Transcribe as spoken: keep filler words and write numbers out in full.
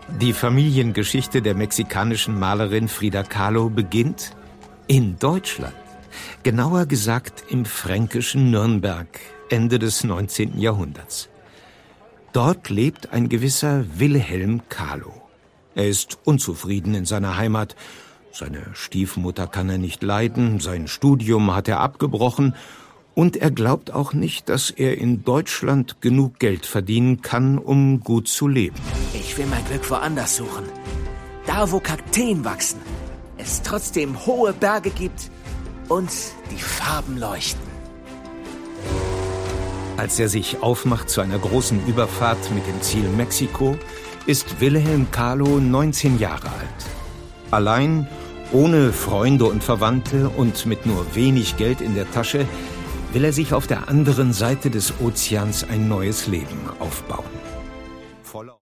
Die Familiengeschichte der mexikanischen Malerin Frida Kahlo beginnt in Deutschland. Genauer gesagt im fränkischen Nürnberg, Ende des neunzehnten Jahrhunderts. Dort lebt ein gewisser Wilhelm Kahlo. Er ist unzufrieden in seiner Heimat. Seine Stiefmutter kann er nicht leiden, sein Studium hat er abgebrochen und er glaubt auch nicht, dass er in Deutschland genug Geld verdienen kann, um gut zu leben. Ich will mein Glück woanders suchen. Da, wo Kakteen wachsen, es trotzdem hohe Berge gibt und die Farben leuchten. Als er sich aufmacht zu einer großen Überfahrt mit dem Ziel Mexiko, ist Wilhelm Kahlo neunzehn Jahre alt. Allein, ohne Freunde und Verwandte und mit nur wenig Geld in der Tasche, will er sich auf der anderen Seite des Ozeans ein neues Leben aufbauen. Voller